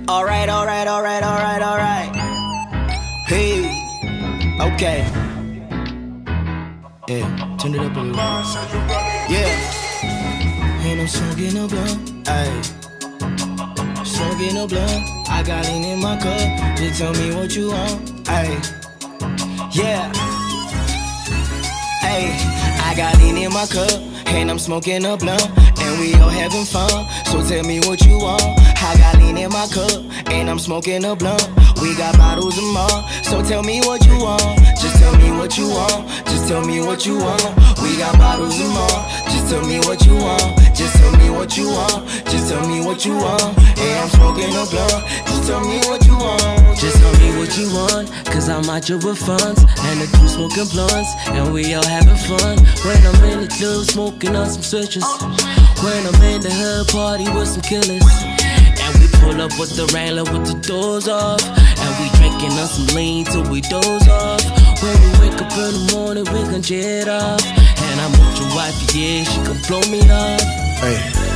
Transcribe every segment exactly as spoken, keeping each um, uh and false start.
Alright, alright, alright, alright, alright. Hey, okay. Yeah, turn it up a little. Yeah. And I'm smoking a blunt, ayy. Smoking a blunt. I got lean in my cup. Just tell me what you want, ayy. Yeah. Ayy, I got lean in my cup. And I'm smoking a blunt. And we all having fun. So tell me what you want. I got lean in my cup. And I'm smoking a blunt. We got bottles of more. So tell me what you want. Just tell me what you want. Just tell me what you want. We got bottles of more. Just tell me what you want. Just tell me what you want. Just tell me what you want. Hey, I'm smoking a blunt. Just tell me what you want. Just tell me what you want, cause I'm out here with funds. And the crew smoking blunts, and we all having fun. When I'm in the club smoking on some switches. When I'm in the hood party with some killers. And we pull up with the Wrangler with the doors off. And we drinking on some lean till we doze off. When we wake up in the morning we gon' jet off. And I'm with your wife, yeah, she gon' blow me off. Hey,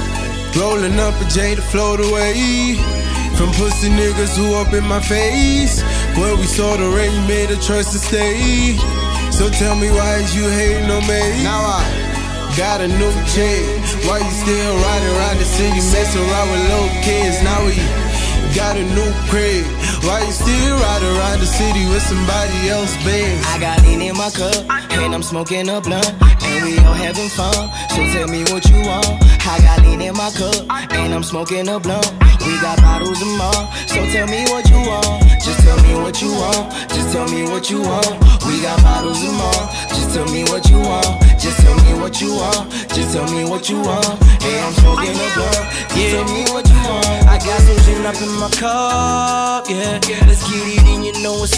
rolling up a J to float away from pussy niggas who up in my face. When we saw the rain, made a choice to stay. So tell me why is you hating on me? Now I got a new chick. Why you still riding around the city, messing around with little kids? Now we got a new crib. Why you still riding around the city with somebody else's bed? I got lean in my cup, and I'm smoking a blunt. And we all having fun, so tell me what you want. I got lean in my cup, and I'm smoking a blunt. We got bottles of more, so tell me what you want. Just tell me what you want. Just tell me what you want. We got bottles of more. Just tell me what you want. Just tell me what you want. Just tell me what you want. Hey, I'm smoking a blunt. Just tell me what you want. I got some gin up in my cup, yeah. Let's get it in, you know what's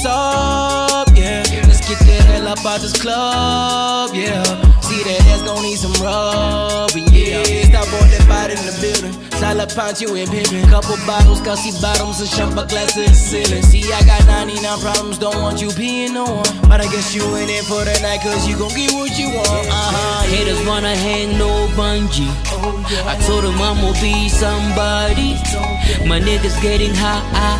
up, yeah. Let's get the hell up out this club, yeah. See that ass gon' need some rubbing, yeah. Stop on that body in the building. Style up, punch you and pimpin'. Couple bottles, Gussie bottoms, and champagne glass in the ceiling. See, I got ninety-nine problems, don't want you peeing no one. But I guess you in it for the night, cause you gon' get what you want. Uh-huh. Haters wanna hang no bungee. I told them I'ma be somebody. My niggas getting high.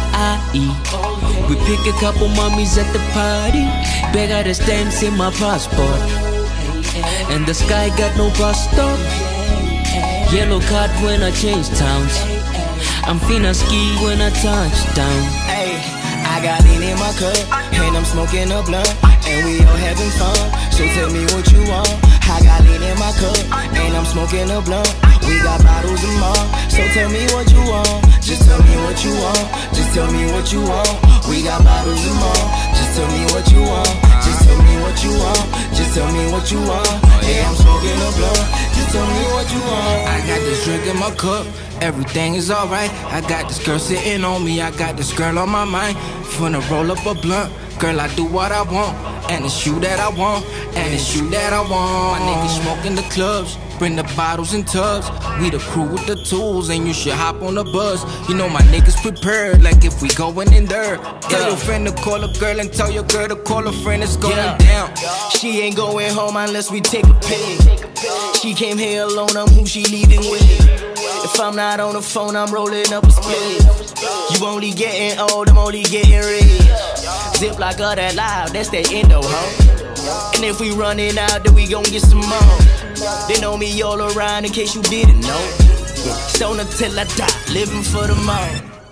We pick a couple mummies at the party. Beg out the stamps in my passport. And the sky got no bus stop. Yellow card when I change towns. I'm finna ski when I touch down. Hey, I got lean in my cup, and I'm smoking a blunt. And we all having fun, so tell me what you want. I got lean in my cup, and I'm smoking a blunt. We got bottles of more, so tell me what you want. Just tell me what you want. Just tell me what you want. We got bottles of more. Just tell me what you want. Just tell me what you want. Just tell me what you want. Hey, I'm smoking a blunt. Just tell me what you want. I got this drink in my cup, everything is alright. I got this girl sitting on me, I got this girl on my mind. Finna roll up a blunt, girl, I do what I want. And it's you that I want, and it's you that I want. My niggas smoking the clubs, bring the bottles and tubs. We the crew with the tools, and you should hop on the bus. You know my niggas prepared, like if we going in there. Tell your friend to call a girl, and tell your girl to call a friend, it's going yeah. down. She ain't going home unless we take a pic. She came here alone, I'm who she leaving with. If I'm not on the phone, I'm rolling up a split. You only getting old, I'm only getting rich. Zip like all that loud, that's that endo, ho. And if we running out, then we gon' get some more. They know me all around in case you didn't know. Stoner till I die, living for the moment.